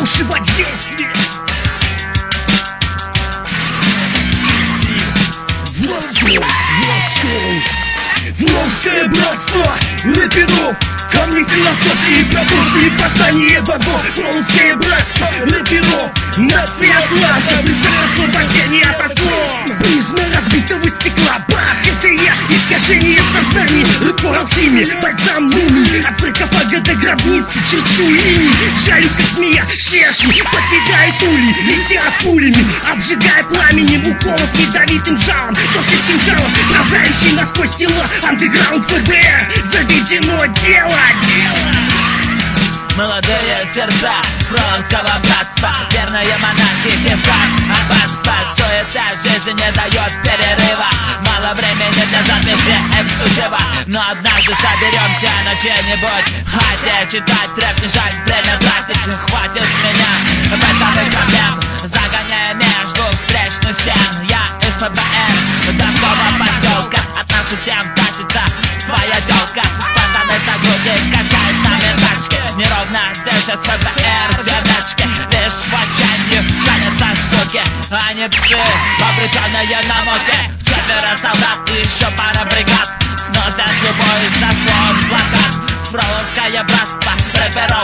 уши воздействие. Воровское братство рэперов, камни философии, пропорции, познание богов. Воровское братство рэперов, нация Атланта, прицел освобождения от оков. Призма разбитого стекла, бах, это я, искажение сознания. Рэпор алхимии, бальзам мумии, от саркофага до гробницы черчу линии. Жарю как змея, чешу, подвигает ули, летят пулями, обжигая пламенем уколов ядовитым жалом. Дождь из кинжалов, пронзающий насквозь тела. Андеграунд ФБР, заведено дело. Молодые сердца фроловского братства, верная монархия, хип-хоп, аббатство. Суета жизни не дает перерыва, мало времени для записи эксклюзива. Но однажды соберемся на чьей-нибудь хате, читать рэп, не жаль, время тратить. Хватит с меня бытовых проблем, загоняя между встречных стен. Я из ФБР, Донского поселка, от наших тем тратится твоя тёлка. Пацаны с огруди качают на винтажке, неровно дышат ФБР девочки. Лишь в отчаянии скалятся суки, а не псы, обреченные на муки. Четверо солдат и еще пара бригад сносят любой заслон, плакат. Фроловское братство рэперов